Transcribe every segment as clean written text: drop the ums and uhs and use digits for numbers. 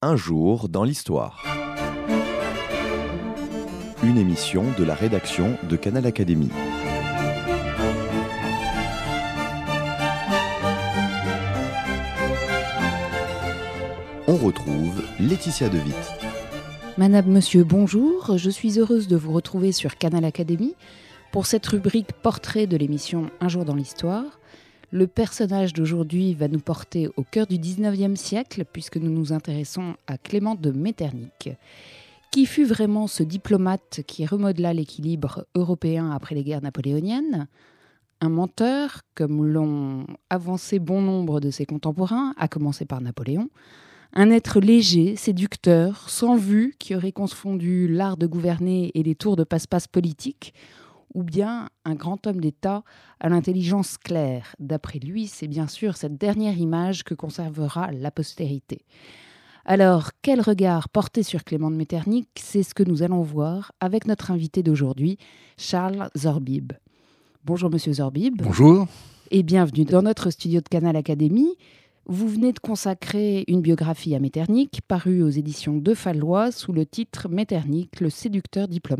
Un jour dans l'histoire. Une émission de la rédaction de Canal Académie. On retrouve Laetitia De Witt. Madame, monsieur, bonjour. Je suis heureuse de vous retrouver sur Canal Académie pour cette rubrique portrait de l'émission Un jour dans l'histoire. Le personnage d'aujourd'hui va nous porter au cœur du 19e siècle puisque nous nous intéressons à Clément de Metternich. Qui fut vraiment ce diplomate qui remodela l'équilibre européen après les guerres napoléoniennes ? Un menteur, comme l'ont avancé bon nombre de ses contemporains, à commencer par Napoléon. Un être léger, séducteur, sans vue, qui aurait confondu l'art de gouverner et les tours de passe-passe politiques, ou bien un grand homme d'État à l'intelligence claire. D'après lui, c'est bien sûr cette dernière image que conservera la postérité. Alors, quel regard porter sur Clément de Metternich ? C'est ce que nous allons voir avec notre invité d'aujourd'hui, Charles Zorbib. Bonjour Monsieur Zorbib. Bonjour. Et bienvenue dans notre studio de Canal Académie. Vous venez de consacrer une biographie à Metternich, parue aux éditions de Fallois sous le titre « Metternich, le séducteur diplomate ».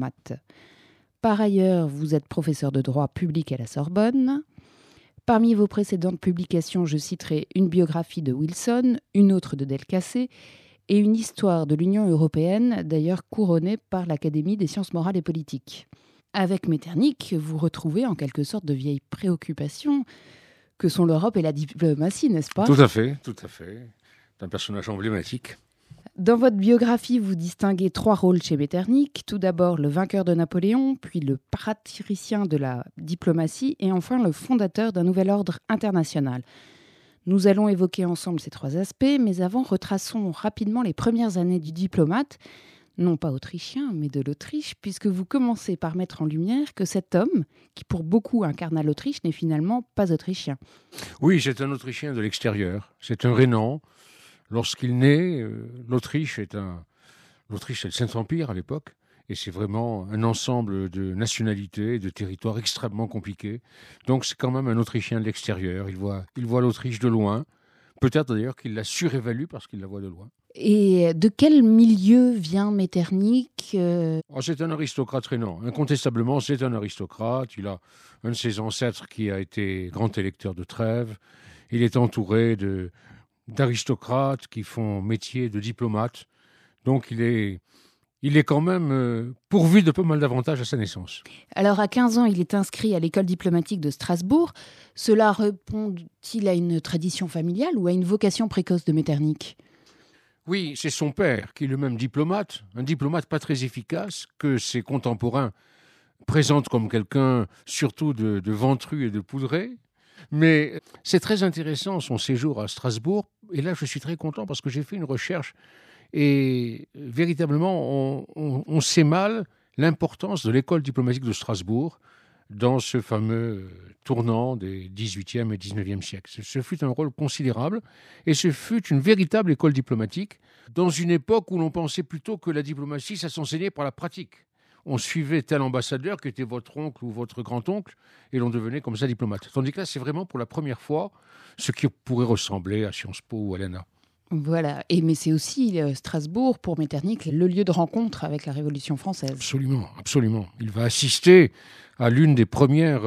Par ailleurs, vous êtes professeur de droit public à la Sorbonne. Parmi vos précédentes publications, je citerai une biographie de Wilson, une autre de Delcassé et une histoire de l'Union européenne, d'ailleurs couronnée par l'Académie des sciences morales et politiques. Avec Metternich, vous retrouvez en quelque sorte de vieilles préoccupations que sont l'Europe et la diplomatie, n'est-ce pas ? Tout à fait, tout à fait. C'est un personnage emblématique. Dans votre biographie, vous distinguez 3 rôles chez Metternich. Tout d'abord, le vainqueur de Napoléon, puis le patricien de la diplomatie et enfin le fondateur d'un nouvel ordre international. Nous allons évoquer ensemble ces 3 aspects, mais avant, retraçons rapidement les premières années du diplomate, non pas autrichien, mais de l'Autriche, puisque vous commencez par mettre en lumière que cet homme, qui pour beaucoup incarna l'Autriche, n'est finalement pas autrichien. Oui, c'est un Autrichien de l'extérieur. C'est un Rhénan. Lorsqu'il naît, l'Autriche, c'est le Saint-Empire à l'époque, et c'est vraiment un ensemble de nationalités, de territoires extrêmement compliqués. Donc c'est quand même un Autrichien de l'extérieur. Il voit l'Autriche de loin. Peut-être d'ailleurs qu'il la surévalue parce qu'il la voit de loin. Et de quel milieu vient Metternich ? C'est un aristocrate rhénan. Incontestablement, c'est un aristocrate. Il a un de ses ancêtres qui a été grand électeur de Trèves. Il est entouré d'aristocrates qui font métier de diplomate. Donc il est quand même pourvu de pas mal d'avantages à sa naissance. Alors à 15 ans, il est inscrit à l'école diplomatique de Strasbourg. Cela répond-il à une tradition familiale ou à une vocation précoce de Metternich ? Oui, c'est son père qui est le même diplomate, un diplomate pas très efficace, que ses contemporains présentent comme quelqu'un surtout de ventru et de poudré. Mais c'est très intéressant son séjour à Strasbourg. Et là, je suis très content parce que j'ai fait une recherche et véritablement, on sait mal l'importance de l'école diplomatique de Strasbourg dans ce fameux tournant des XVIIIe et XIXe siècles. Ce fut un rôle considérable et ce fut une véritable école diplomatique dans une époque où l'on pensait plutôt que la diplomatie, ça s'enseignait par la pratique. On suivait tel ambassadeur qui était votre oncle ou votre grand-oncle et l'on devenait comme ça diplomate. Tandis que là, c'est vraiment pour la première fois ce qui pourrait ressembler à Sciences Po ou à l'ENA. Voilà, mais c'est aussi Strasbourg, pour Metternich, le lieu de rencontre avec la Révolution française. Absolument, absolument. Il va assister à l'une des premières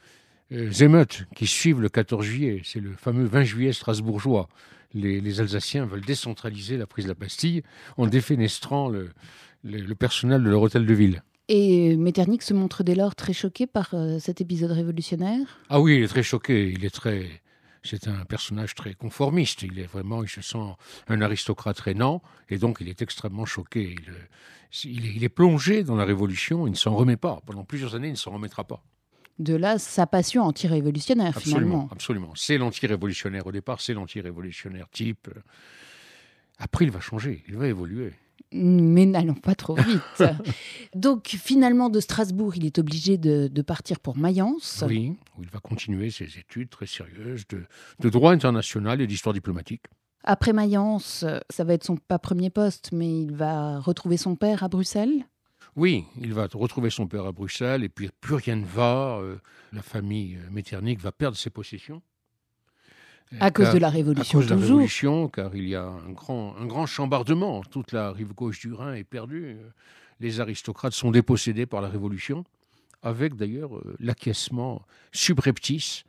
émeutes qui suivent le 14 juillet. C'est le fameux 20 juillet strasbourgeois. Les Alsaciens veulent décentraliser la prise de la Bastille en défenestrant le personnel de leur hôtel de ville. Et Metternich se montre dès lors très choqué par cet épisode révolutionnaire ? Ah oui, il est très choqué. C'est un personnage très conformiste. Il se sent un aristocrate rhénan et donc il est extrêmement choqué. Il est plongé dans la Révolution, il ne s'en remet pas. Pendant plusieurs années, il ne s'en remettra pas. De là, sa passion anti-révolutionnaire, finalement. Absolument. C'est l'anti-révolutionnaire au départ, c'est l'anti-révolutionnaire type. Après, il va changer, il va évoluer. Mais n'allons pas trop vite. Donc, finalement, de Strasbourg, il est obligé de partir pour Mayence. Oui, où il va continuer ses études très sérieuses de droit international et d'histoire diplomatique. Après Mayence, ça va être pas premier poste, mais il va retrouver son père à Bruxelles. Oui, il va retrouver son père à Bruxelles et puis plus rien ne va. La famille Metternich va perdre ses possessions. À cause de la Révolution, à cause de la toujours. Révolution, car il y a un grand chambardement. Toute la rive gauche du Rhin est perdue. Les aristocrates sont dépossédés par la Révolution, avec d'ailleurs l'acquiescement subreptice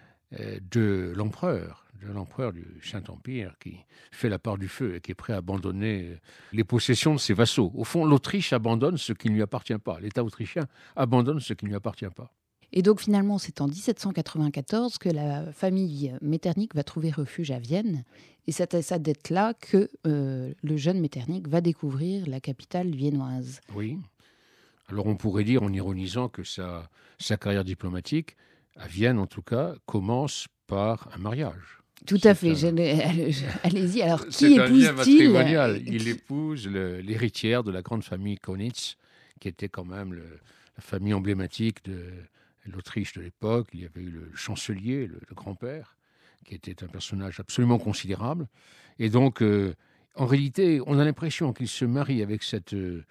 de l'empereur du Saint-Empire, qui fait la part du feu et qui est prêt à abandonner les possessions de ses vassaux. Au fond, l'Autriche abandonne ce qui ne lui appartient pas. L'État autrichien abandonne ce qui ne lui appartient pas. Et donc finalement, c'est en 1794 que la famille Metternich va trouver refuge à Vienne. Et c'est à cette date-là que le jeune Metternich va découvrir la capitale viennoise. Oui. Alors on pourrait dire, en ironisant, que sa carrière diplomatique, à Vienne en tout cas, commence par un mariage. Tout à fait. Allez-y. Alors, qui c'est un lien épouse-t-il? matrimonial. Il épouse l'héritière de la grande famille Kaunitz, qui était quand même la famille emblématique de l'Autriche de l'époque. Il y avait eu le chancelier, le grand-père, qui était un personnage absolument considérable. Et donc, en réalité, on a l'impression qu'il se marie avec cette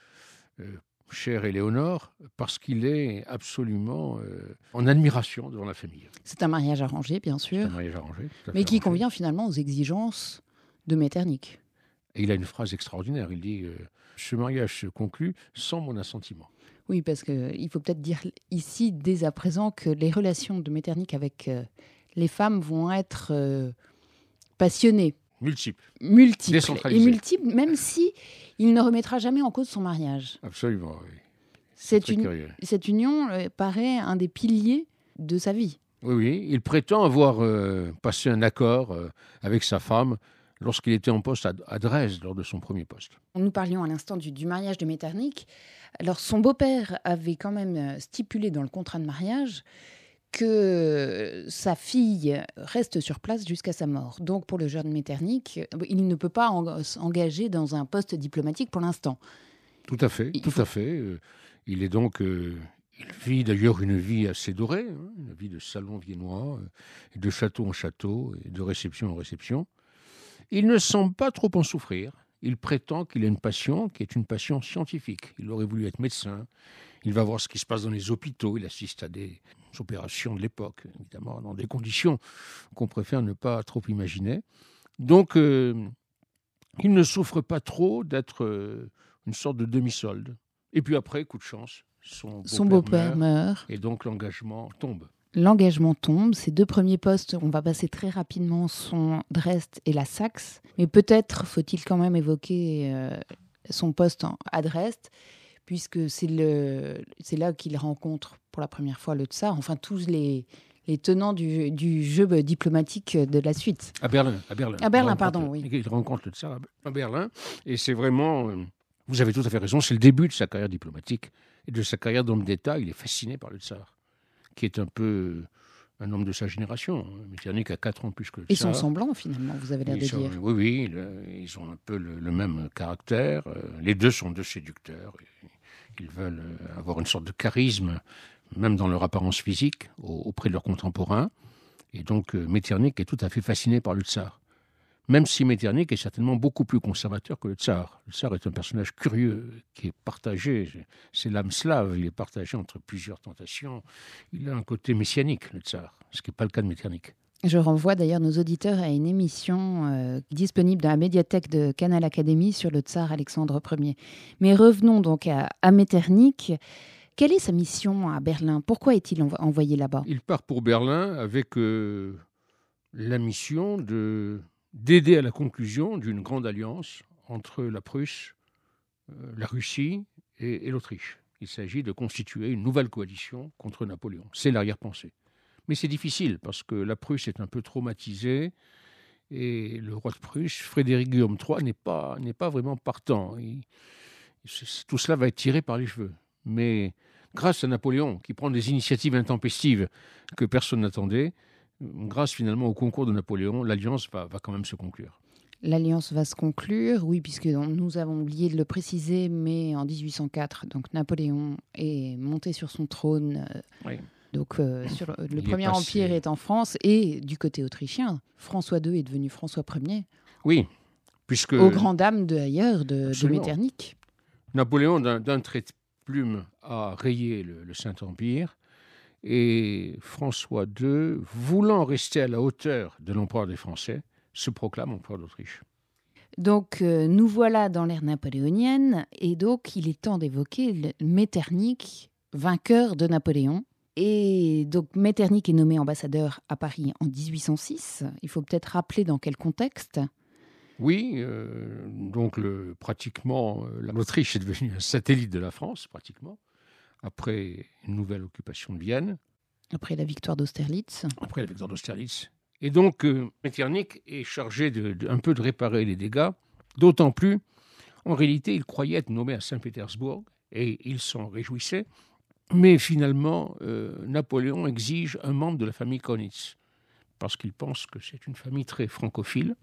chère Éléonore parce qu'il est absolument en admiration devant la famille. C'est un mariage arrangé, bien sûr. C'est un mariage arrangé, tout à fait mais qui arrangé. convient finalement aux exigences de Metternich. Et il a une phrase extraordinaire. Il dit ce mariage se conclut sans mon assentiment. Oui, parce qu'il faut peut-être dire ici, dès à présent, que les relations de Metternich avec les femmes vont être passionnées. Multiple. Multiples. Décentralisées. Et multiples, même si il ne remettra jamais en cause son mariage. Absolument, oui. Cette union paraît un des piliers de sa vie. Oui. Il prétend avoir passé un accord avec sa femme lorsqu'il était en poste à Dresde, lors de son premier poste. Nous parlions à l'instant du mariage de Metternich. Alors, son beau-père avait quand même stipulé dans le contrat de mariage que sa fille reste sur place jusqu'à sa mort. Donc, pour le jeune Metternich, il ne peut pas s'engager dans un poste diplomatique pour l'instant. Tout à fait. Il est donc... il vit d'ailleurs une vie assez dorée, une vie de salon viennois, de château en château, et de réception en réception. Il ne semble pas trop en souffrir. Il prétend qu'il a une passion qui est une passion scientifique. Il aurait voulu être médecin. Il va voir ce qui se passe dans les hôpitaux. Il assiste à des opérations de l'époque, évidemment, dans des conditions qu'on préfère ne pas trop imaginer. Donc, il ne souffre pas trop d'être une sorte de demi-solde. Et puis après, coup de chance, son beau-père meurt. Et donc l'engagement tombe. L'engagement tombe. Ces deux premiers postes, on va passer très rapidement, sont Dresde et la Saxe. Mais peut-être faut-il quand même évoquer son poste à Dresde, puisque c'est là qu'il rencontre pour la première fois le tsar, enfin tous les tenants du jeu diplomatique de la suite. À Berlin. Oui. Il rencontre le tsar à Berlin. Et c'est vraiment... vous avez tout à fait raison, c'est le début de sa carrière diplomatique et de sa carrière d'homme d'État. Il est fasciné par le tsar, qui est un peu un homme de sa génération. Metternich a 4 ans plus que le tsar. Ils sont semblants, finalement, vous avez l'air de dire. Oui, ils ont un peu le même caractère. Les deux sont deux séducteurs. Ils veulent avoir une sorte de charisme, même dans leur apparence physique, auprès de leurs contemporains. Et donc, Metternich est tout à fait fasciné par le tsar. Même si Metternich est certainement beaucoup plus conservateur que le tsar. Le tsar est un personnage curieux, qui est partagé, c'est l'âme slave, il est partagé entre plusieurs tentations. Il a un côté messianique, le tsar, ce qui n'est pas le cas de Metternich. Je renvoie d'ailleurs nos auditeurs à une émission disponible dans la médiathèque de Canal Académie sur le tsar Alexandre Ier. Mais revenons donc à Metternich. Quelle est sa mission à Berlin? Pourquoi est-il envoyé là-bas? Il part pour Berlin avec la mission d'aider à la conclusion d'une grande alliance entre la Prusse, la Russie et l'Autriche. Il s'agit de constituer une nouvelle coalition contre Napoléon. C'est l'arrière-pensée. Mais c'est difficile parce que la Prusse est un peu traumatisée et le roi de Prusse, Frédéric Guillaume III, n'est pas vraiment partant. Tout cela va être tiré par les cheveux. Mais grâce à Napoléon, qui prend des initiatives intempestives que personne n'attendait, grâce finalement au concours de Napoléon, l'alliance va quand même se conclure. L'alliance va se conclure, oui, puisque nous avons oublié de le préciser, mais en 1804, donc Napoléon est monté sur son trône. Oui. Donc le Premier Empire est en France et du côté autrichien, François II est devenu François Ier. Oui, puisque... Aux grandes dames de Metternich. Napoléon, d'un trait de plume, a rayé le Saint-Empire. Et François II, voulant rester à la hauteur de l'empereur des Français, se proclame empereur d'Autriche. Donc, nous voilà dans l'ère napoléonienne, et donc il est temps d'évoquer Metternich, vainqueur de Napoléon. Et donc Metternich est nommé ambassadeur à Paris en 1806. Il faut peut-être rappeler dans quel contexte. Oui, donc pratiquement, l'Autriche est devenue un satellite de la France, pratiquement, après une nouvelle occupation de Vienne. Après la victoire d'Austerlitz. Et donc, Metternich est chargé un peu de réparer les dégâts, d'autant plus, en réalité, il croyait être nommé à Saint-Pétersbourg, et il s'en réjouissait. Mais finalement, Napoléon exige un membre de la famille Kaunitz, parce qu'il pense que c'est une famille très francophile.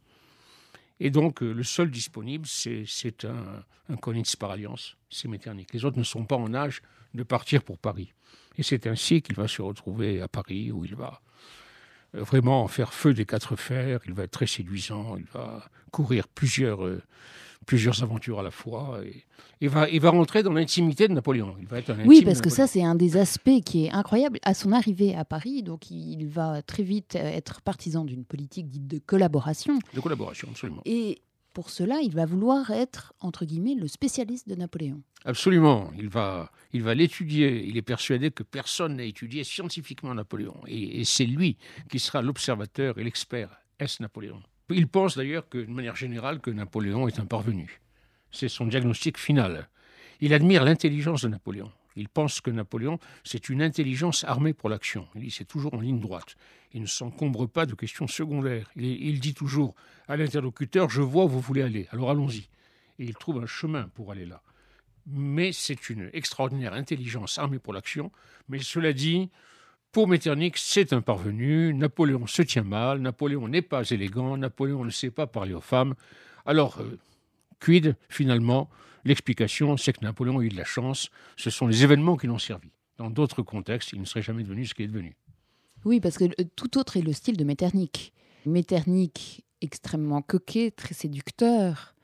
Et donc, le seul disponible, c'est un Kaunitz par alliance, c'est Metternich. Les autres ne sont pas en âge de partir pour Paris. Et c'est ainsi qu'il va se retrouver à Paris, où il va vraiment faire feu des quatre fers, il va être très séduisant, il va courir plusieurs aventures à la fois, et il va rentrer dans l'intimité de Napoléon. Il va être oui, parce que ça, c'est un des aspects qui est incroyable. À son arrivée à Paris, donc il va très vite être partisan d'une politique dite de collaboration. De collaboration, absolument. Et pour cela, il va vouloir être, entre guillemets, le spécialiste de Napoléon. Absolument. Il va l'étudier. Il est persuadé que personne n'a étudié scientifiquement Napoléon. Et c'est lui qui sera l'observateur et l'expert. Est-ce Napoléon ? Il pense d'ailleurs que, de manière générale, que Napoléon est un parvenu. C'est son diagnostic final. Il admire l'intelligence de Napoléon. Il pense que Napoléon, c'est une intelligence armée pour l'action. Il dit c'est toujours en ligne droite. Il ne s'encombre pas de questions secondaires. Il dit toujours à l'interlocuteur, je vois où vous voulez aller, alors allons-y. Et il trouve un chemin pour aller là. Mais c'est une extraordinaire intelligence armée pour l'action. Mais cela dit, pour Metternich, c'est un parvenu. Napoléon se tient mal. Napoléon n'est pas élégant. Napoléon ne sait pas parler aux femmes. Alors, quid, finalement ? L'explication, c'est que Napoléon a eu de la chance. Ce sont les événements qui l'ont servi. Dans d'autres contextes, il ne serait jamais devenu ce qu'il est devenu. Oui, parce que tout autre est le style de Metternich. Metternich, extrêmement coquet, très séducteur,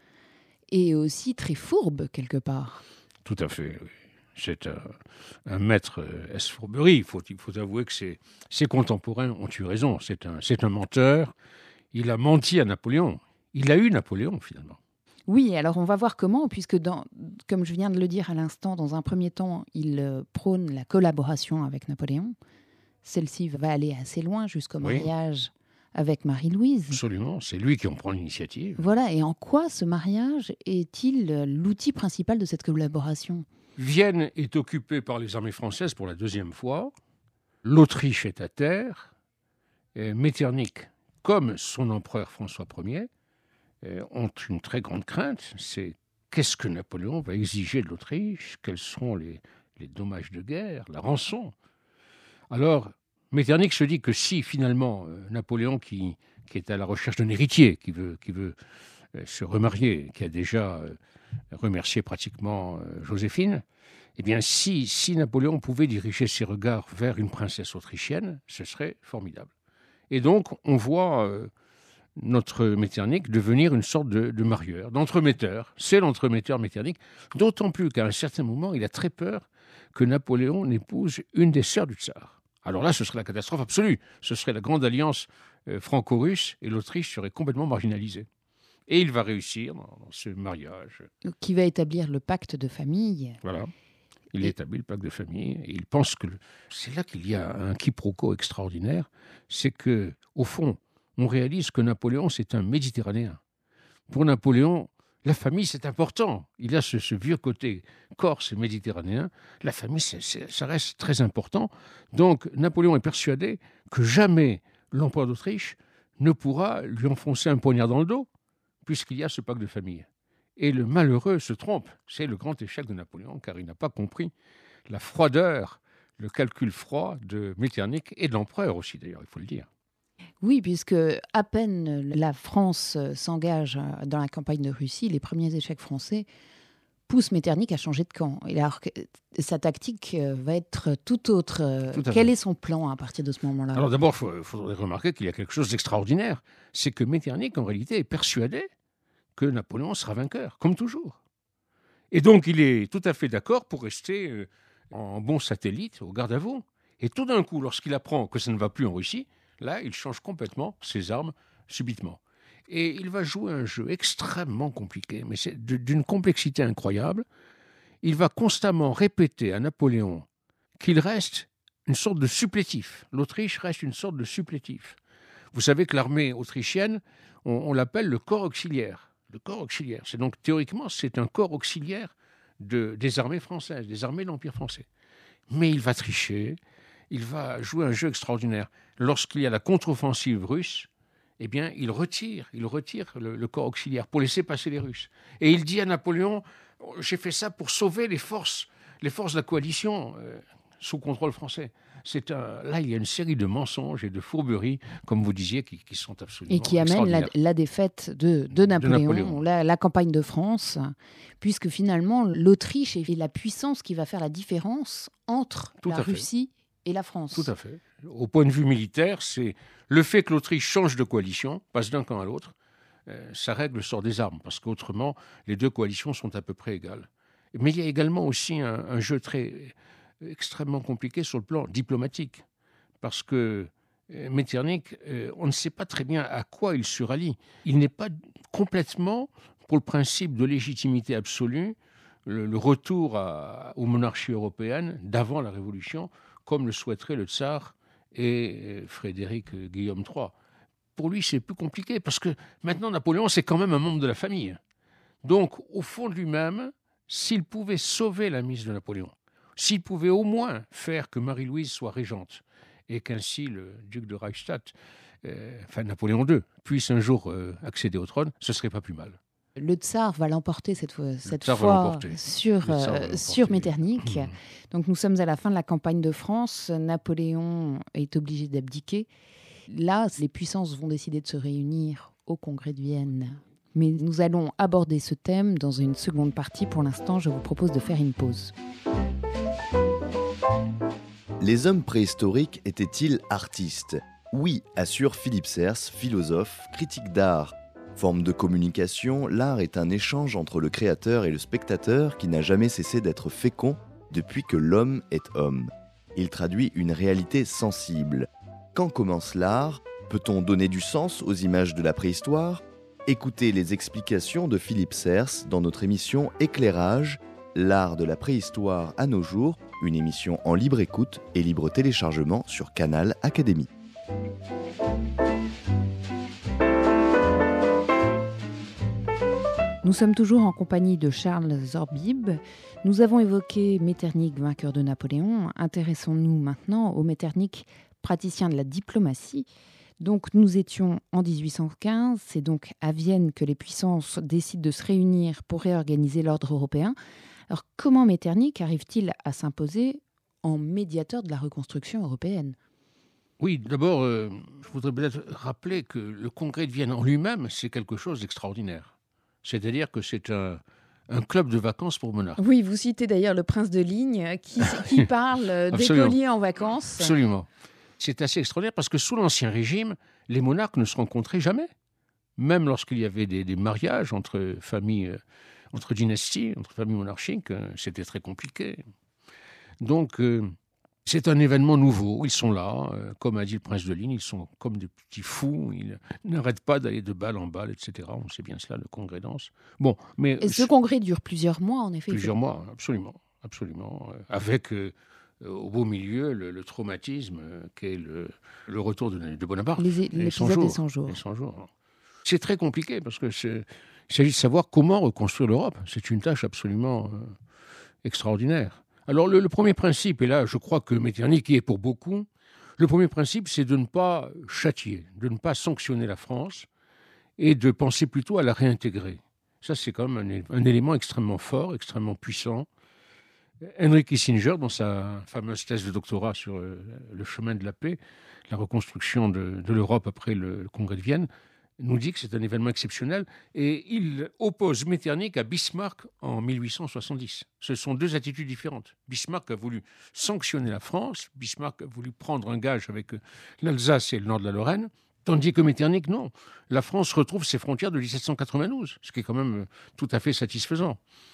et aussi très fourbe, quelque part. Tout à fait, oui. C'est un maître esfourberie. Il faut avouer que ses contemporains ont eu raison. C'est un menteur. Il a menti à Napoléon. Il a eu Napoléon, finalement. Oui, alors on va voir comment, puisque comme je viens de le dire à l'instant, dans un premier temps, il prône la collaboration avec Napoléon. Celle-ci va aller assez loin jusqu'au mariage avec Marie-Louise. Absolument, c'est lui qui en prend l'initiative. Voilà, et en quoi ce mariage est-il l'outil principal de cette collaboration ? Vienne est occupée par les armées françaises pour la deuxième fois. L'Autriche est à terre. Et Metternich, comme son empereur François Ier, ont une très grande crainte. C'est qu'est-ce que Napoléon va exiger de l'Autriche ? Quels seront les dommages de guerre, la rançon ? Alors, Metternich se dit que si finalement Napoléon, qui est à la recherche d'un héritier, qui veut se remarier, qui a déjà remercié pratiquement Joséphine, eh bien si Napoléon pouvait diriger ses regards vers une princesse autrichienne, ce serait formidable. Et donc on voit notre Metternich devenir une sorte de marieur, d'entremetteur. C'est l'entremetteur Metternich, d'autant plus qu'à un certain moment, il a très peur que Napoléon n'épouse une des sœurs du tsar. Alors là, ce serait la catastrophe absolue. Ce serait la grande alliance franco-russe et l'Autriche serait complètement marginalisée. Et il va réussir dans ce mariage. Qui va établir le pacte de famille. Voilà. Il établit le pacte de famille et il pense que c'est là qu'il y a un quiproquo extraordinaire. C'est que, au fond, on réalise que Napoléon, c'est un Méditerranéen. Pour Napoléon, la famille, c'est important. Il a ce vieux côté corse et méditerranéen. La famille, ça reste très important. Donc, Napoléon est persuadé que jamais l'empereur d'Autriche ne pourra lui enfoncer un poignard dans le dos, puisqu'il y a ce pacte de famille. Et le malheureux se trompe. C'est le grand échec de Napoléon, car il n'a pas compris la froideur, le calcul froid de Metternich et de l'empereur aussi, d'ailleurs, il faut le dire. Oui, puisque à peine la France s'engage dans la campagne de Russie, les premiers échecs français poussent Metternich à changer de camp. Et alors que sa tactique va être tout autre. Quel est son plan à partir de ce moment-là ? Alors d'abord, il faudrait remarquer qu'il y a quelque chose d'extraordinaire. C'est que Metternich, en réalité, est persuadé que Napoléon sera vainqueur, comme toujours. Et donc, il est tout à fait d'accord pour rester en bon satellite, au garde-à-vous. Et tout d'un coup, lorsqu'il apprend que ça ne va plus en Russie, là, il change complètement ses armes subitement. Et il va jouer un jeu extrêmement compliqué, mais c'est d'une complexité incroyable. Il va constamment répéter à Napoléon qu'il reste une sorte de supplétif. L'Autriche reste une sorte de supplétif. Vous savez que l'armée autrichienne, on l'appelle le corps auxiliaire. Le corps auxiliaire. C'est donc, théoriquement, c'est un corps auxiliaire des armées françaises, des armées de l'Empire français. Mais il va tricher, il va jouer un jeu extraordinaire. Lorsqu'il y a la contre-offensive russe, eh bien, il retire le corps auxiliaire pour laisser passer les Russes. Et il dit à Napoléon, j'ai fait ça pour sauver les forces de la coalition sous contrôle français. Là, il y a une série de mensonges et de fourberies, comme vous disiez, qui sont absolument et qui amènent la défaite de Napoléon. La campagne de France, puisque finalement, l'Autriche est la puissance qui va faire la différence entre la Russie et la France. Tout à fait. Au point de vue militaire, c'est le fait que l'Autriche change de coalition, passe d'un camp à l'autre, ça règle le sort des armes, parce qu'autrement, les deux coalitions sont à peu près égales. Mais il y a également aussi un jeu extrêmement compliqué sur le plan diplomatique, parce que Metternich, on ne sait pas très bien à quoi il se rallie. Il n'est pas complètement pour le principe de légitimité absolue, le retour aux monarchies européennes d'avant la Révolution, comme le souhaiteraient le tsar et Frédéric Guillaume III. Pour lui, c'est plus compliqué, parce que maintenant, Napoléon, c'est quand même un membre de la famille. Donc, au fond de lui-même, s'il pouvait sauver la mise de Napoléon, s'il pouvait au moins faire que Marie-Louise soit régente, et qu'ainsi le duc de Reichstadt, Napoléon II, puisse un jour accéder au trône, ce serait pas plus mal. Le tsar va l'emporter cette fois sur Metternich. Donc nous sommes à la fin de la campagne de France. Napoléon est obligé d'abdiquer. Là, les puissances vont décider de se réunir au Congrès de Vienne. Mais nous allons aborder ce thème dans une seconde partie. Pour l'instant, je vous propose de faire une pause. Les hommes préhistoriques étaient-ils artistes ? Oui, assure Philippe Serres, philosophe, critique d'art. Forme de communication, l'art est un échange entre le créateur et le spectateur qui n'a jamais cessé d'être fécond depuis que l'homme est homme. Il traduit une réalité sensible. Quand commence l'art ? Peut-on donner du sens aux images de la préhistoire ? Écoutez les explications de Philippe Serres dans notre émission Éclairage, l'art de la préhistoire à nos jours, une émission en libre écoute et libre téléchargement sur Canal Académie. Nous sommes toujours en compagnie de Charles Zorbib. Nous avons évoqué Metternich, vainqueur de Napoléon. Intéressons-nous maintenant au Metternich, praticien de la diplomatie. Donc nous étions en 1815, c'est donc à Vienne que les puissances décident de se réunir pour réorganiser l'ordre européen. Alors comment Metternich arrive-t-il à s'imposer en médiateur de la reconstruction européenne ? Oui, d'abord, je voudrais peut-être rappeler que le Congrès de Vienne en lui-même, c'est quelque chose d'extraordinaire. C'est-à-dire que c'est un club de vacances pour monarques. Oui, vous citez d'ailleurs le prince de Ligne qui parle d'écoliers en vacances. Absolument. C'est assez extraordinaire parce que sous l'Ancien Régime, les monarques ne se rencontraient jamais. Même lorsqu'il y avait des mariages entre familles, entre dynasties, entre familles monarchiques, c'était très compliqué. Donc, c'est un événement nouveau. Ils sont là, comme a dit le prince de Ligne, ils sont comme des petits fous. Ils n'arrêtent pas d'aller de balle en balle, etc. On sait bien cela, le congrès danse. Bon, mais et ce congrès dure plusieurs mois, en effet. Plusieurs mois, absolument. Avec au beau milieu le traumatisme qu'est le retour de Bonaparte. L'épisode des 100 jours. Les 100 jours. C'est très compliqué parce qu'il s'agit de savoir comment reconstruire l'Europe. C'est une tâche absolument extraordinaire. Alors, le premier principe, et là, je crois que Metternich y est pour beaucoup, le premier principe, c'est de ne pas châtier, de ne pas sanctionner la France et de penser plutôt à la réintégrer. Ça, c'est quand même un élément extrêmement fort, extrêmement puissant. Henry Kissinger, dans sa fameuse thèse de doctorat sur le chemin de la paix, la reconstruction de l'Europe après le Congrès de Vienne, nous dit que c'est un événement exceptionnel et il oppose Metternich à Bismarck en 1870. Ce sont deux attitudes différentes. Bismarck a voulu sanctionner la France, Bismarck a voulu prendre un gage avec l'Alsace et le nord de la Lorraine, tandis que Metternich, non. La France retrouve ses frontières de 1792, ce qui est quand même tout à fait satisfaisant.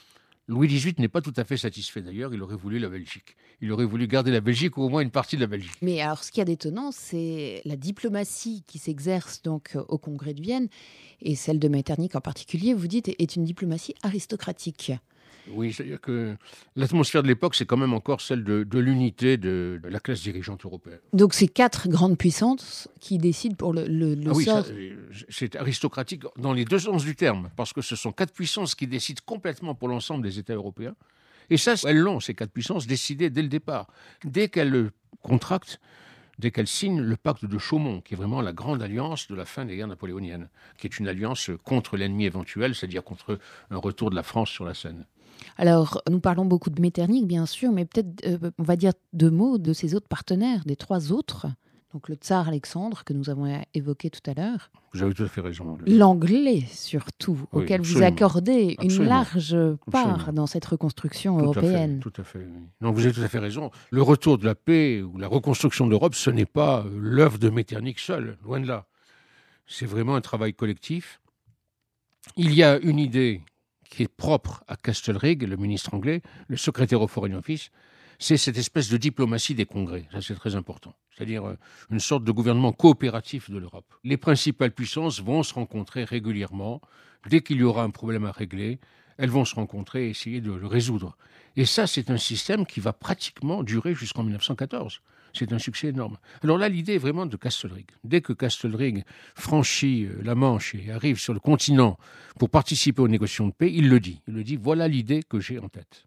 Louis XVIII n'est pas tout à fait satisfait d'ailleurs, il aurait voulu la Belgique. Il aurait voulu garder la Belgique ou au moins une partie de la Belgique. Mais alors, ce qu'il y a d'étonnant, c'est la diplomatie qui s'exerce donc au Congrès de Vienne, et celle de Metternich en particulier, vous dites, est une diplomatie aristocratique. Oui, c'est-à-dire que l'atmosphère de l'époque, c'est quand même encore celle de l'unité de la classe dirigeante européenne. Donc, c'est 4 grandes puissances qui décident pour le Oui, sort. c'est aristocratique dans les deux sens du terme, parce que ce sont 4 puissances qui décident complètement pour l'ensemble des États européens. Et ça, elles l'ont, ces 4 puissances, décidé dès le départ. Dès qu'elles contractent, dès qu'elles signent le pacte de Chaumont, qui est vraiment la grande alliance de la fin des guerres napoléoniennes, qui est une alliance contre l'ennemi éventuel, c'est-à-dire contre un retour de la France sur la scène. Alors, nous parlons beaucoup de Metternich, bien sûr, mais peut-être, on va dire 2 mots de ses autres partenaires, des 3 autres. Donc, le tsar Alexandre, que nous avons évoqué tout à l'heure. Vous avez tout à fait raison. L'anglais, surtout, Oui, auquel absolument. vous accordez une Absolument. large part Absolument. dans cette reconstruction Tout européenne. Tout à fait. Oui. Non, vous avez tout à fait raison. Le retour de la paix ou la reconstruction de l'Europe, ce n'est pas l'œuvre de Metternich seul, loin de là. C'est vraiment un travail collectif. Il y a une idée qui est propre à Castlereagh, le ministre anglais, le secrétaire au Foreign Office, c'est cette espèce de diplomatie des congrès. Ça, c'est très important. C'est-à-dire une sorte de gouvernement coopératif de l'Europe. Les principales puissances vont se rencontrer régulièrement. Dès qu'il y aura un problème à régler, elles vont se rencontrer et essayer de le résoudre. Et ça, c'est un système qui va pratiquement durer jusqu'en 1914. C'est un succès énorme. Alors là, l'idée est vraiment de Castlereagh. Dès que Castlereagh franchit la Manche et arrive sur le continent pour participer aux négociations de paix, il le dit. Il le dit, voilà l'idée que j'ai en tête.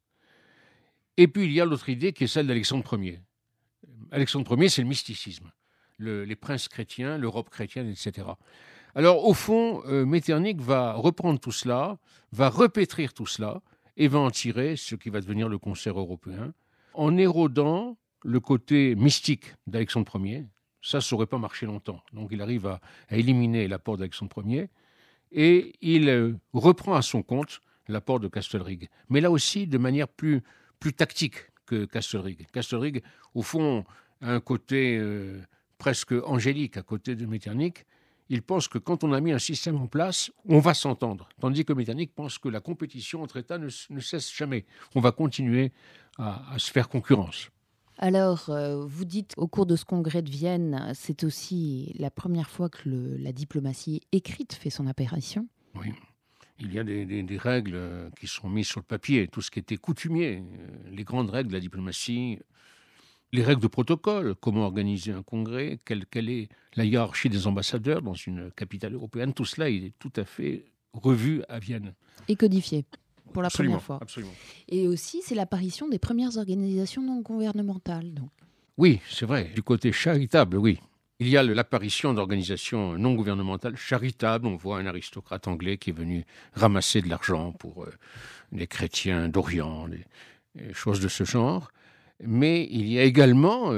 Et puis, il y a l'autre idée qui est celle d'Alexandre Ier. Alexandre Ier, c'est le mysticisme. Les princes chrétiens, l'Europe chrétienne, etc. Alors, au fond, Metternich va reprendre tout cela, va repétrir tout cela, et va en tirer ce qui va devenir le concert européen, en érodant le côté mystique d'Alexandre Ier. Ça n'aurait pas marché longtemps. Donc, il arrive à éliminer l'apport d'Alexandre Ier, et il reprend à son compte l'apport de Castlereagh. Mais là aussi, de manière plus tactique que Castlereagh. Castlereagh, au fond, a un côté presque angélique à côté de Metternich. Il pense que quand on a mis un système en place, on va s'entendre. Tandis que Metternich pense que la compétition entre États ne cesse jamais. On va continuer à se faire concurrence. Alors, vous dites, au cours de ce congrès de Vienne, c'est aussi la première fois que la diplomatie écrite fait son apparition. Oui. Il y a des règles qui sont mises sur le papier, tout ce qui était coutumier, les grandes règles de la diplomatie, les règles de protocole, comment organiser un congrès, quelle est la hiérarchie des ambassadeurs dans une capitale européenne, tout cela est tout à fait revu à Vienne. Et codifié, pour la première fois. Absolument. Et aussi, c'est l'apparition des premières organisations non gouvernementales. Donc. Oui, c'est vrai, du côté charitable, oui. Il y a l'apparition d'organisations non gouvernementales charitables. On voit un aristocrate anglais qui est venu ramasser de l'argent pour les chrétiens d'Orient, des choses de ce genre. Mais il y a également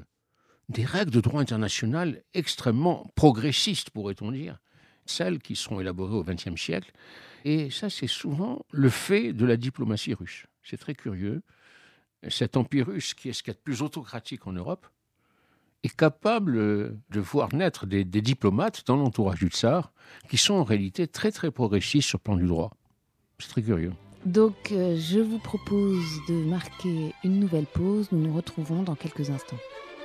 des règles de droit international extrêmement progressistes, pourrait-on dire, celles qui seront élaborées au XXe siècle. Et ça, c'est souvent le fait de la diplomatie russe. C'est très curieux. Cet empire russe, qui est ce qu'il y a de plus autocratique en Europe, est capable de voir naître des diplomates dans l'entourage du tsar qui sont en réalité très très progressistes sur le plan du droit. C'est très curieux. Donc, je vous propose de marquer une nouvelle pause. Nous nous retrouvons dans quelques instants.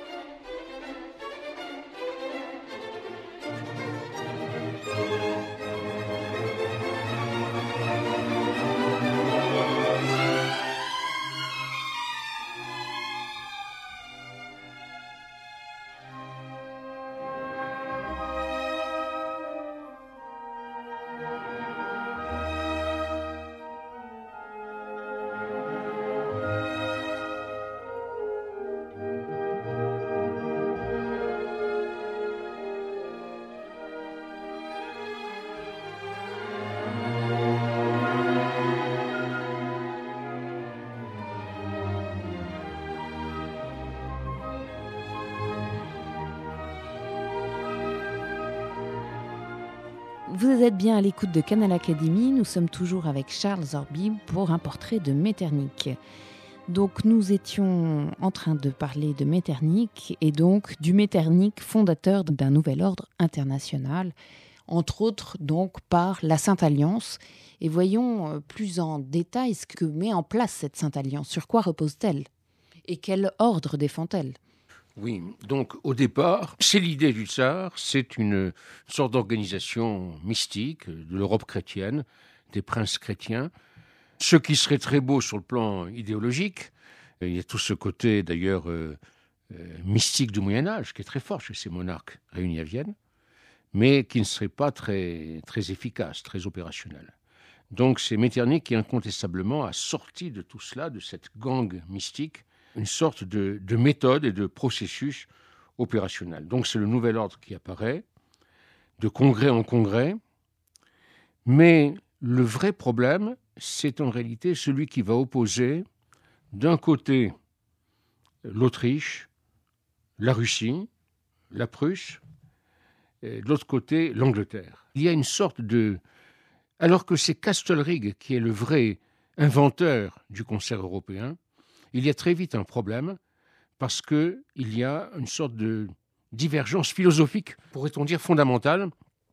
Vous êtes bien à l'écoute de Canal Academy. Nous sommes toujours avec Charles Orbi pour un portrait de Metternich. Donc nous étions en train de parler de Metternich et donc du Metternich fondateur d'un nouvel ordre international, entre autres donc par la Sainte Alliance. Et voyons plus en détail ce que met en place cette Sainte Alliance. Sur quoi repose-t-elle? Et quel ordre défend-elle? Oui, donc au départ, c'est l'idée du tsar, c'est une sorte d'organisation mystique de l'Europe chrétienne, des princes chrétiens. Ce qui serait très beau sur le plan idéologique, il y a tout ce côté d'ailleurs mystique du Moyen-Âge qui est très fort chez ces monarques réunis à Vienne, mais qui ne serait pas très, très efficace, très opérationnel. Donc c'est Metternich qui incontestablement a sorti de tout cela, de cette gang mystique, une sorte de méthode et de processus opérationnel. Donc c'est le nouvel ordre qui apparaît, de congrès en congrès, mais le vrai problème, c'est en réalité celui qui va opposer d'un côté l'Autriche, la Russie, la Prusse, et de l'autre côté l'Angleterre. Il y a une sorte de... Alors que c'est Castlereagh qui est le vrai inventeur du concert européen, il y a très vite un problème parce qu'il y a une sorte de divergence philosophique, pourrait-on dire fondamentale,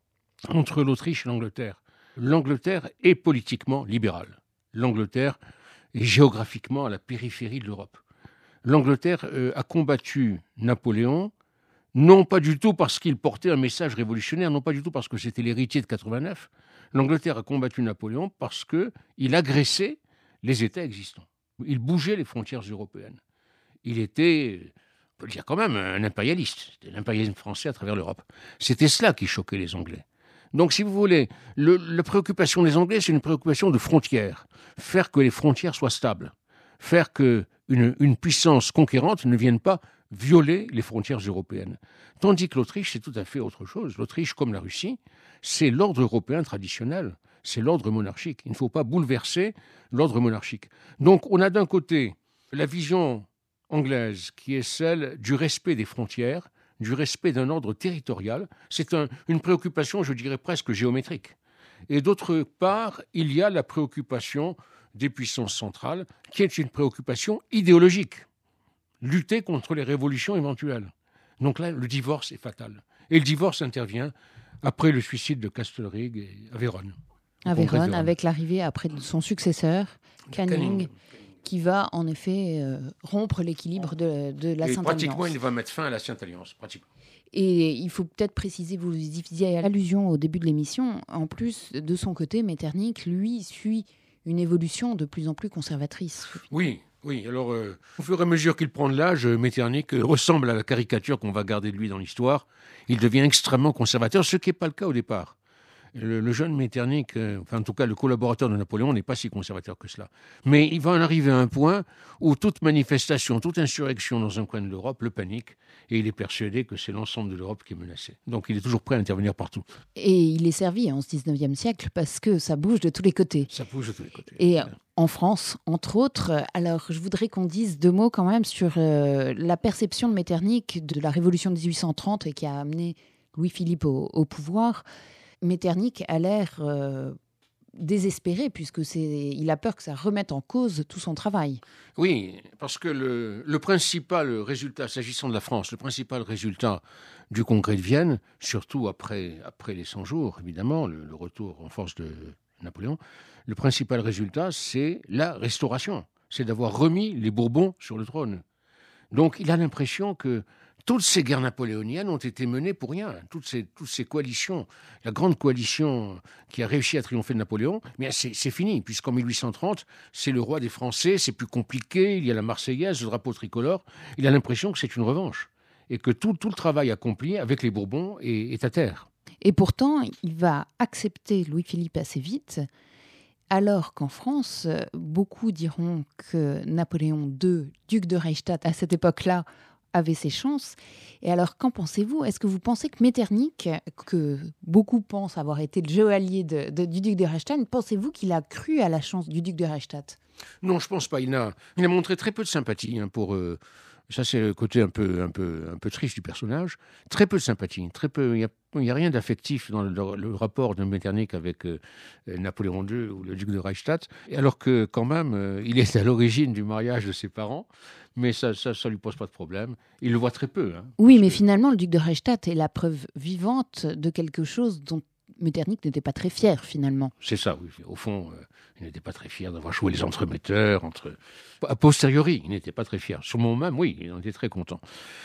entre l'Autriche et l'Angleterre. L'Angleterre est politiquement libérale. L'Angleterre est géographiquement à la périphérie de l'Europe. L'Angleterre a combattu Napoléon, non pas du tout parce qu'il portait un message révolutionnaire, non pas du tout parce que c'était l'héritier de 89. L'Angleterre a combattu Napoléon parce qu'il agressait les États existants. Il bougeait les frontières européennes. Il était, on peut le dire quand même, un impérialiste. C'était l'impérialisme français à travers l'Europe. C'était cela qui choquait les Anglais. Donc, si vous voulez, la préoccupation des Anglais, c'est une préoccupation de frontières. Faire que les frontières soient stables. Faire qu'une puissance conquérante ne vienne pas violer les frontières européennes. Tandis que l'Autriche, c'est tout à fait autre chose. L'Autriche, comme la Russie, c'est l'ordre européen traditionnel. C'est l'ordre monarchique. Il ne faut pas bouleverser l'ordre monarchique. Donc, on a d'un côté la vision anglaise qui est celle du respect des frontières, du respect d'un ordre territorial. C'est une préoccupation, je dirais, presque géométrique. Et d'autre part, il y a la préoccupation des puissances centrales, qui est une préoccupation idéologique. Lutter contre les révolutions éventuelles. Donc là, le divorce est fatal. Et le divorce intervient après le suicide de Castlereagh à Vérone. À Vérone, avec l'arrivée après de son successeur, Canning, qui va en effet rompre l'équilibre de la Sainte Alliance. Pratiquement, il va mettre fin à la Sainte Alliance, pratiquement. Et il faut peut-être préciser, vous y faisiez allusion au début de l'émission, en plus, de son côté, Metternich, lui, suit une évolution de plus en plus conservatrice. Oui. Alors, au fur et à mesure qu'il prend de l'âge, Metternich ressemble à la caricature qu'on va garder de lui dans l'histoire. Il devient extrêmement conservateur, ce qui n'est pas le cas au départ. Le jeune Metternich, enfin en tout cas le collaborateur de Napoléon, n'est pas si conservateur que cela. Mais il va en arriver à un point où toute manifestation, toute insurrection dans un coin de l'Europe le panique, et il est persuadé que c'est l'ensemble de l'Europe qui est menacée. Donc il est toujours prêt à intervenir partout. Et il est servi en ce 19e siècle parce que ça bouge de tous les côtés. Ça bouge de tous les côtés. Et en France, entre autres, alors je voudrais qu'on dise deux mots quand même sur la perception de Metternich de la Révolution de 1830 et qui a amené Louis-Philippe au pouvoir. Metternich a l'air désespéré puisqu'il a peur que ça remette en cause tout son travail. Oui, parce que le principal résultat, s'agissant de la France, le principal résultat du congrès de Vienne, surtout après les 100 jours, évidemment, le retour en force de Napoléon, le principal résultat, c'est la restauration. C'est d'avoir remis les Bourbons sur le trône. Donc il a l'impression que toutes ces guerres napoléoniennes ont été menées pour rien. Toutes ces coalitions, la grande coalition qui a réussi à triompher de Napoléon, mais c'est fini, puisqu'en 1830, c'est le roi des Français, c'est plus compliqué, il y a la Marseillaise, le drapeau tricolore. Il a l'impression que c'est une revanche, et que tout le travail accompli avec les Bourbons est à terre. Et pourtant, il va accepter Louis-Philippe assez vite, alors qu'en France, beaucoup diront que Napoléon II, duc de Reichstadt, à cette époque-là, avait ses chances. Et alors, qu'en pensez-vous? Est-ce que vous pensez que Metternich, que beaucoup pensent avoir été le joaillier du duc de Reichstadt, pensez-vous qu'il a cru à la chance du duc de Reichstadt? Non, je ne pense pas. Il a montré très peu de sympathie pour... ça, c'est le côté un peu triste du personnage. Très peu de sympathie. Très peu. Il n'y a rien d'affectif dans le rapport de Metternich avec Napoléon II ou le duc de Reichstadt. Alors que, quand même, il est à l'origine du mariage de ses parents. Mais ça lui pose pas de problème. Il le voit très peu. Oui, mais finalement, le duc de Reichstadt est la preuve vivante de quelque chose dont Metternich n'était pas très fier finalement. C'est ça, oui. Au fond, il n'était pas très fier d'avoir joué les entremetteurs. A posteriori, il n'était pas très fier. Sur le moment même, oui, il en était très content.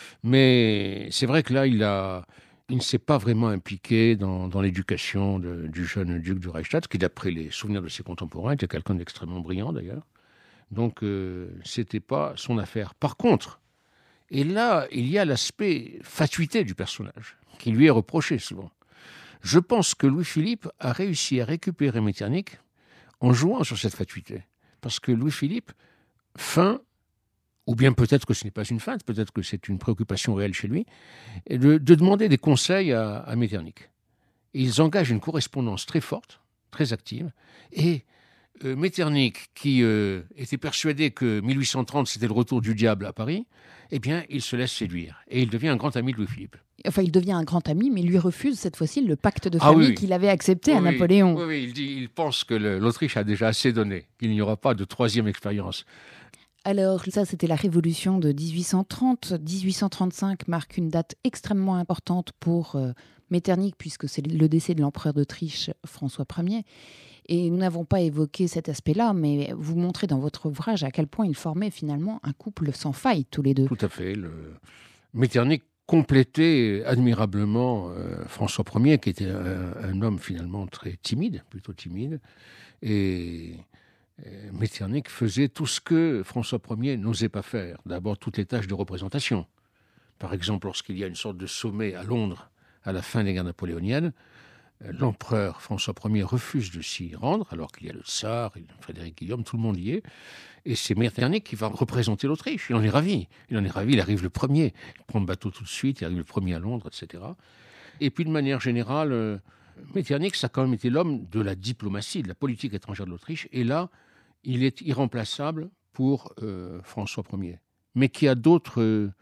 Mais c'est vrai que là, il ne s'est pas vraiment impliqué dans l'éducation du jeune duc du Reichstadt, qui, d'après les souvenirs de ses contemporains, était quelqu'un d'extrêmement brillant d'ailleurs. Donc, c'était pas son affaire. Par contre, et là, il y a l'aspect fatuité du personnage, qui lui est reproché souvent. Je pense que Louis-Philippe a réussi à récupérer Metternich en jouant sur cette fatuité. Parce que Louis-Philippe feint, ou bien peut-être que ce n'est pas une feinte, peut-être que c'est une préoccupation réelle chez lui, de demander des conseils à Metternich. Et ils engagent une correspondance très forte, très active, et Metternich, qui était persuadé que 1830 c'était le retour du diable à Paris, eh bien, il se laisse séduire. Et il devient un grand ami de Louis-Philippe. Enfin, il devient un grand ami, mais lui refuse cette fois-ci le pacte de famille qu'il avait accepté à Napoléon. Oui, il pense que l'Autriche a déjà assez donné, qu'il n'y aura pas de troisième expérience. Alors, ça, c'était la révolution de 1830. 1835 marque une date extrêmement importante pour Metternich, puisque c'est le décès de l'empereur d'Autriche, François Ier. Et nous n'avons pas évoqué cet aspect-là, mais vous montrez dans votre ouvrage à quel point ils formaient finalement un couple sans faille, tous les deux. Tout à fait. Metternich complétait admirablement François Ier, qui était un homme finalement très timide, plutôt timide. Et Metternich faisait tout ce que François Ier n'osait pas faire. D'abord, toutes les tâches de représentation. Par exemple, lorsqu'il y a une sorte de sommet à Londres à la fin des guerres napoléoniennes, l'empereur François Ier refuse de s'y rendre, alors qu'il y a le tsar, Frédéric Guillaume, tout le monde y est. Et c'est Metternich qui va représenter l'Autriche. Il en est ravi. Il arrive le premier. Il prend le bateau tout de suite, il arrive le premier à Londres, etc. Et puis, de manière générale, Metternich, ça a quand même été l'homme de la diplomatie, de la politique étrangère de l'Autriche. Et là, il est irremplaçable pour François Ier. Mais qui a d'autres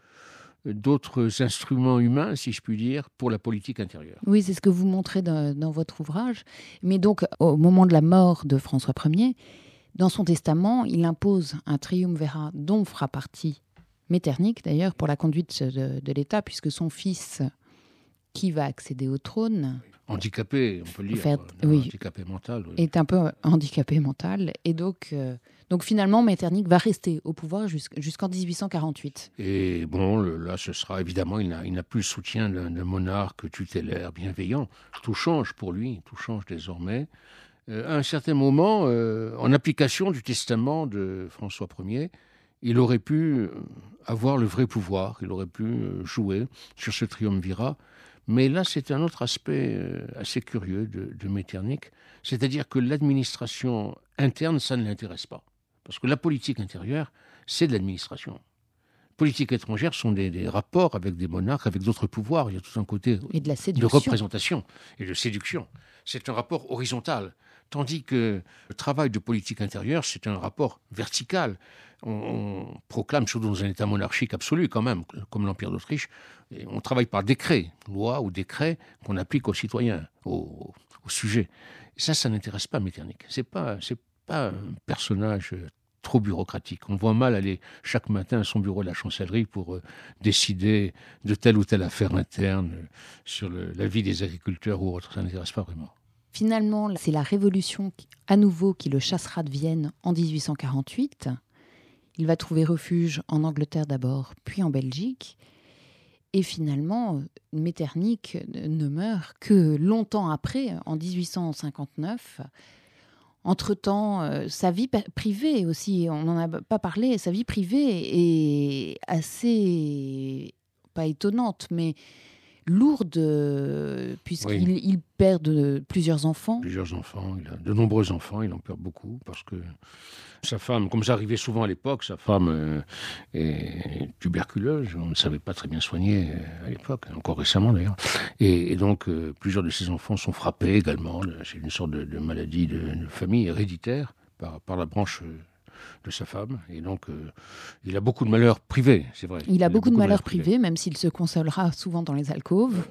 instruments humains, si je puis dire, pour la politique intérieure. Oui, c'est ce que vous montrez dans votre ouvrage. Mais donc, au moment de la mort de François Ier, dans son testament, il impose un triumvirat dont fera partie Metternich, d'ailleurs, pour la conduite de l'État, puisque son fils, qui va accéder au trône... Handicapé, on peut le dire. Handicapé mental. Oui. Est un peu handicapé mental. Et donc finalement, Metternich va rester au pouvoir jusqu'en 1848. Et bon, là, ce sera évidemment, il n'a plus le soutien d'un monarque tutélaire, bienveillant. Tout change pour lui, tout change désormais. À un certain moment, en application du testament de François Ier, il aurait pu avoir le vrai pouvoir, il aurait pu jouer sur ce triumvirat. Mais là, c'est un autre aspect assez curieux de Metternich, c'est-à-dire que l'administration interne, ça ne l'intéresse pas. Parce que la politique intérieure, c'est de l'administration. Politique étrangère sont des rapports avec des monarques, avec d'autres pouvoirs. Il y a tout un côté de représentation et de séduction. C'est un rapport horizontal. Tandis que le travail de politique intérieure, c'est un rapport vertical. On proclame, surtout dans un État monarchique absolu quand même, comme l'Empire d'Autriche, et on travaille par décret, loi ou décret qu'on applique aux citoyens, aux sujets. Ça n'intéresse pas Metternich. C'est pas un personnage trop bureaucratique. On voit mal aller chaque matin à son bureau de la chancellerie pour décider de telle ou telle affaire interne sur la vie des agriculteurs ou autre. Ça n'intéresse pas vraiment. Finalement, c'est la Révolution à nouveau qui le chassera de Vienne en 1848. Il va trouver refuge en Angleterre d'abord, puis en Belgique. Et finalement, Metternich ne meurt que longtemps après, en 1859. Entre-temps, sa vie privée aussi, on n'en a pas parlé, sa vie privée est assez, pas étonnante, mais lourde, puisqu'il perd plusieurs enfants. Plusieurs enfants, il a de nombreux enfants, il en perd beaucoup, parce que sa femme, comme ça arrivait souvent à l'époque, sa femme est tuberculeuse, on ne savait pas très bien soigner à l'époque, encore récemment d'ailleurs, et donc plusieurs de ses enfants sont frappés également, c'est une sorte de maladie de famille héréditaire par la branche de sa femme, et donc il a beaucoup de malheurs privés, c'est vrai. Il a beaucoup de malheurs privés, même s'il se consolera souvent dans les alcôves.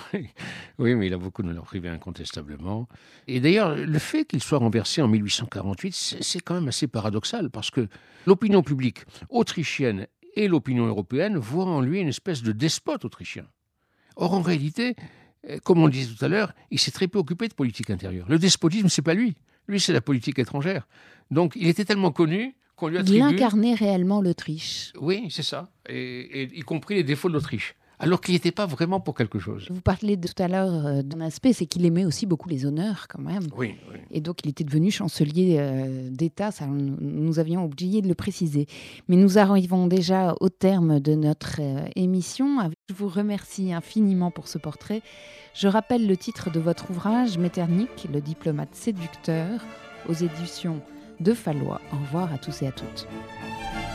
Oui, mais il a beaucoup de malheurs privés, incontestablement. Et d'ailleurs, le fait qu'il soit renversé en 1848, c'est quand même assez paradoxal, parce que l'opinion publique autrichienne et l'opinion européenne voient en lui une espèce de despote autrichien. Or, en réalité, comme on le disait tout à l'heure, il s'est très peu occupé de politique intérieure. Le despotisme, c'est pas lui. Lui, c'est la politique étrangère. Donc, il était tellement connu qu'on lui attribue... Il incarnait réellement l'Autriche. Oui, c'est ça. Et y compris les défauts de l'Autriche. Alors qu'il n'était pas vraiment pour quelque chose. Vous parliez tout à l'heure d'un aspect, c'est qu'il aimait aussi beaucoup les honneurs quand même. Oui. Et donc il était devenu chancelier d'État, ça nous avions oublié de le préciser. Mais nous arrivons déjà au terme de notre émission. Je vous remercie infiniment pour ce portrait. Je rappelle le titre de votre ouvrage, Metternich, le diplomate séducteur, aux éditions de Fallois. Au revoir à tous et à toutes.